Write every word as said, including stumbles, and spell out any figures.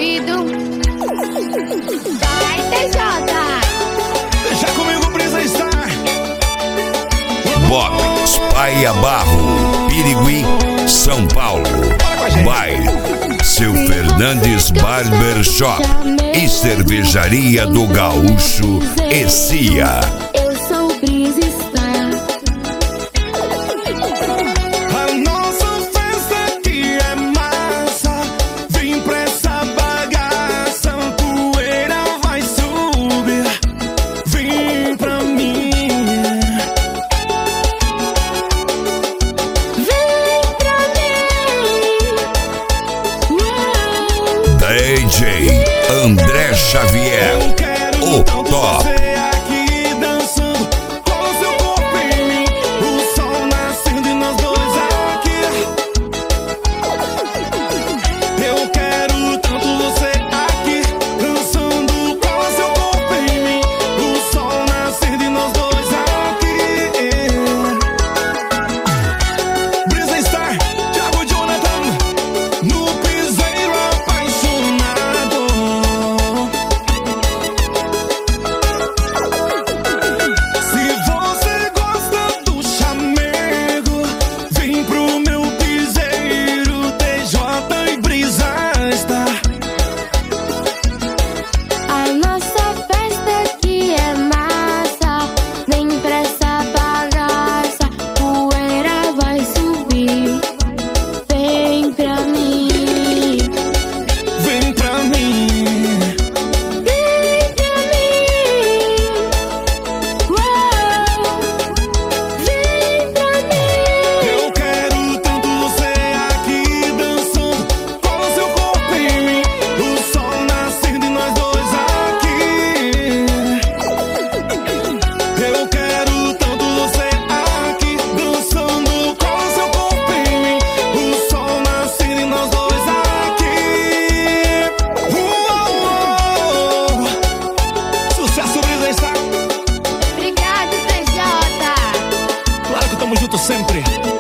ouvido. Vai, T J. Deixa comigo, Brisa Star. Bob Spaia Barro, Pirigui, São Paulo. Vai, Seu Fernandes Barber Shop e Cervejaria do Gaúcho e Cia. Eu sou o Brisa Star. A nossa festa aqui é massa. Vem pra essa bagaça, poeira vai subir. Vem pra mim. Vem pra mim. Uau. D J André Xavier, Eu quero o tanto top. você aqui dançando com seu corpo em mim. O sol nascendo e nós dois aqui. Eu quero tanto você aqui dançando com seu corpo em mim. O sol nascendo e nós dois aqui. Brisa Star, Thiago Jonathan, no piseiro apaixonado. Se você gosta do chamego, vem pro meu piseiro, T J e Brisa Star. A nossa festa aqui é massa. Vem pra essa bagaça, poeira vai subir. Vem pra mim. Vem pra mim. Vem pra mim. Uau. Vem pra mim. Eu quero tanto você aqui dançando com seu corpo em mim. O sol nascendo e nós dois aqui. Eu quero tanto você aqui dançando com seu corpo em mim. O sol nascendo e nós dois aqui. Uou! Sucesso, Brisa Star. Obrigado, T J. Claro que tamo junto sempre.